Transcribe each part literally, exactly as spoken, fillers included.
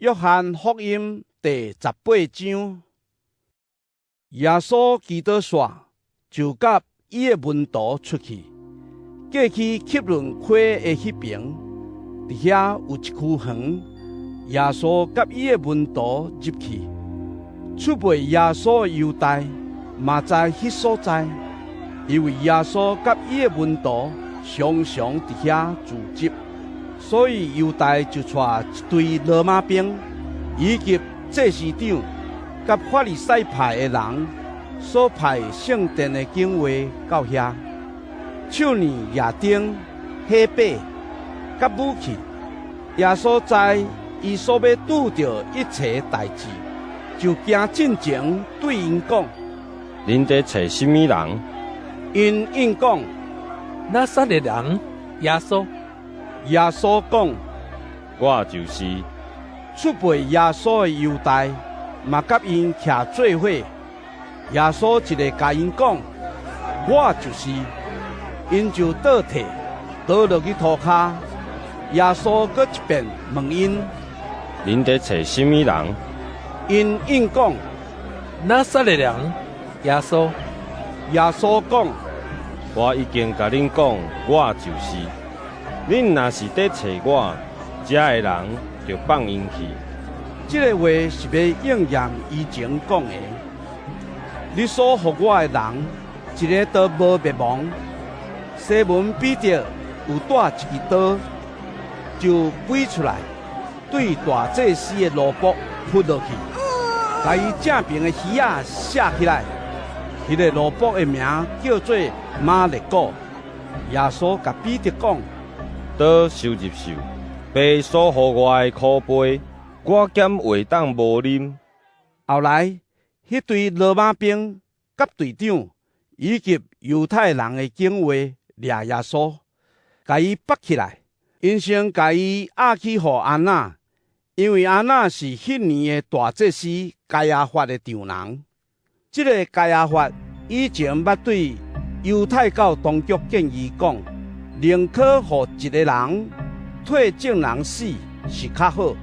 约翰福音第十八章，耶稣基督说，就甲伊的门徒出去，过去汲伦溪的迄边，伫遐有一区园，耶稣甲伊的门徒入去。出卖耶稣的犹大嘛在迄所在，因为耶稣甲伊的门徒常常伫遐聚集，所以犹大就带一队罗马兵，以及祭司长甲法利赛派的人所派圣殿的警卫到遐，手拿亚钉、火把甲武器。耶稣知伊所要拄着一切代志，就行进前对因讲：“ 恁在找什么人？” 因应讲：“ 拿撒勒人耶稣。” 耶稣讲：“ 我就是。” 出卖耶稣的犹大嘛甲因徛做伙。耶稣一个甲因讲：“我就是。”因就倒退，倒落去涂骹。耶稣搁一遍问因：“ 恁在找什么人？” 因应讲：“ 拿撒勒人耶稣。” 耶稣讲：“ 我已经甲恁讲，我就是。恁若是在找我，遮的人就放因去。” 这个话是要应验以前讲的：“你所给我的人，一个都无灭亡。”西门彼得有带一支刀，就飞出来，对大祭司的罗卜扑落去，把伊正边的鱼仔射起来。迄、那个罗卜的名叫做马勒古。耶稣甲彼得讲：“ 刀收入手，爸所予我的苦杯，我减话当无啉。” 后来，迄队罗马兵甲队长以及犹太人的警卫抓耶稣，甲伊绑起来，因先甲伊押去予安娜，因为安娜是迄年的大祭司该亚法的丈人。这个该亚法以前捌对犹太教当局建议讲，宁可予一个人替众人死是较好。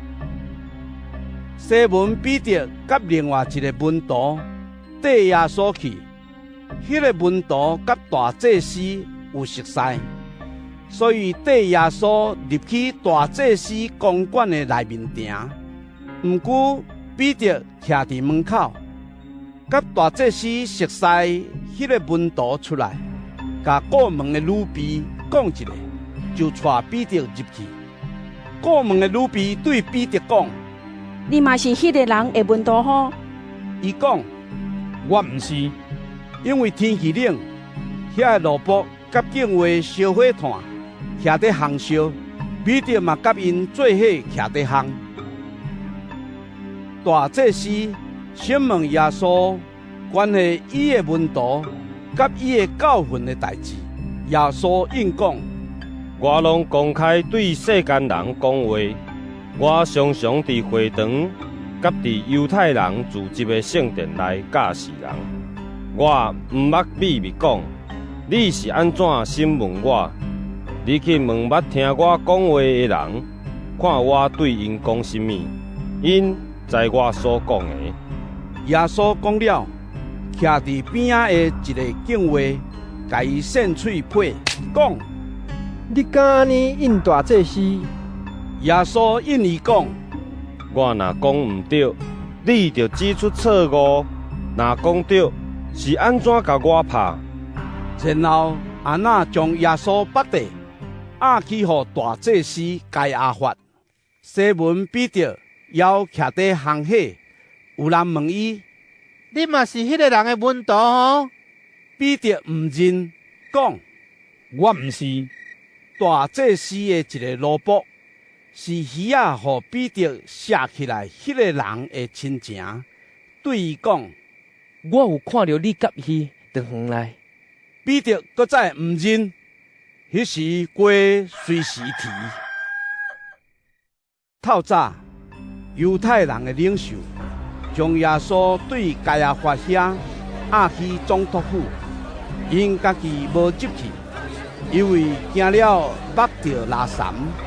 西门彼得甲另外一个门徒带耶稣去，迄、那个门徒甲大祭司有熟识，所以带耶稣入去大祭司公馆的内面埕。毋久，彼得徛伫门口，甲大祭司熟识迄个门徒出来，甲过门的女婢讲一个，就带彼得入去。过门的女婢对彼得讲：“ 你嘛是迄个人的门徒吼？” 伊讲：“我毋是，因为天气冷，遐个萝卜甲警卫烧火炭，徛伫烘烧，彼得嘛甲因做伙徛伫烘。”大祭司审问耶稣关系伊的门徒甲伊的教训的代志，耶稣应讲：“ 我拢公开对世间人讲话。我常常伫会堂，甲伫犹太人聚集的圣殿内教示人。我毋捌秘密讲，你是安怎审问我？你去问捌听我讲话的人，看我对因讲什么，因知我所讲的。” 耶稣讲了，徛伫边仔的一个警卫，甲伊扇喙皮，讲：“ 你敢安尼应大祭司？” 耶稣应伊讲：“ 我若讲毋对，你就指出错误；若讲对，是安怎甲我拍？” 然后安娜将耶稣绑地，押去予大祭司该亚法。西门彼得要徛伫烘火，有人问伊：“ 你嘛是迄个人的门徒吼？” 彼得毋认，讲：“ 我毋是。” 大祭司的一个萝卜，是鱼仔予彼得射起来，迄个人的亲情，对伊讲：“ 我有看到你甲伊在园内。” 彼得搁再毋认，迄时鸡随时啼。透早，犹太人的领袖将耶稣对该亚法遐押去总督府，因家己无入去，因为惊了目着拉绳，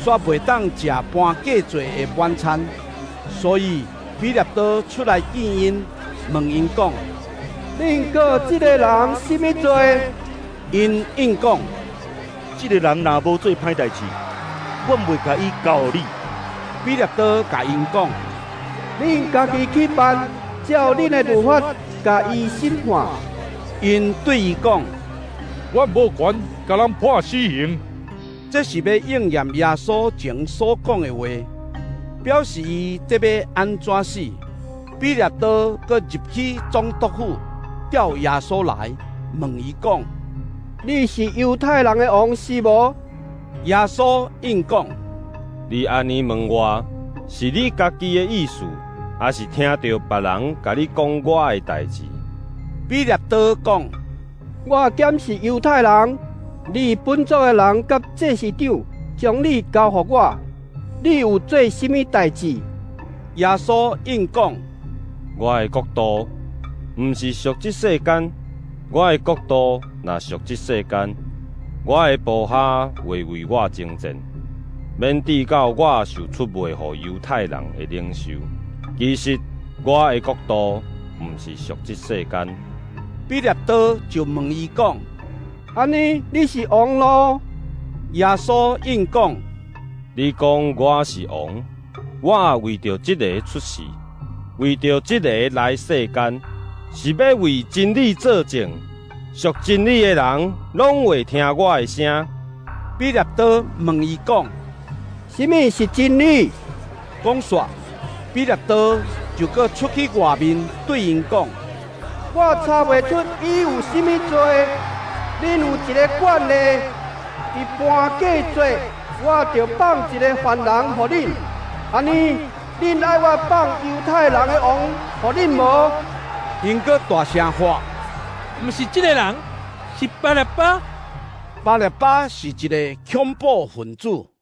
煞袂当食搬过做的晚餐，所以彼列多出来见因，问因讲： 恁个这个人什么罪？ 因应讲： 这个人若无做歹代志，阮袂甲伊交你。 彼列多甲因讲： 恁家己去办，照恁的律法，甲伊审判。 因对伊讲： 我无权甲人判死刑。 这是要应验耶稣前所讲的话，表示伊得要安怎死。彼列多阁入去总督府，叫耶稣来，问伊讲： 你是犹太人的王是无？ 耶稣应讲： 你安尼问我，是你家己的意思，还是听到别人甲你讲我的代志？ 彼列多讲： 我兼是犹太人，你本族的人甲祭司长将你交予我，你有做什么代志？ 耶稣应讲： 我的国度毋是属这世间，我的国度若属这世间，我的部下会为我征战，免至到我受出卖予犹太人的领袖。其实我的国度毋是属这世间。 彼列多就问伊讲： 安尼你是王咯？ 耶稣应讲： 你讲我是王，我为着这个出世，为着这个来世间，是要为真理作证。属真理的人拢会听我的声。 彼列多问伊讲： 什么是真理？ 讲煞，彼列多就搁出去外面对因讲： 我查袂出伊有什么罪，恁有一个管例，伊搬假罪，我就放一个犯人予恁。安尼，恁爱我放犹太人的王予恁无？ 因搁大声喊： 毋是这个人，是巴拉巴。 巴列巴是一个恐怖分子。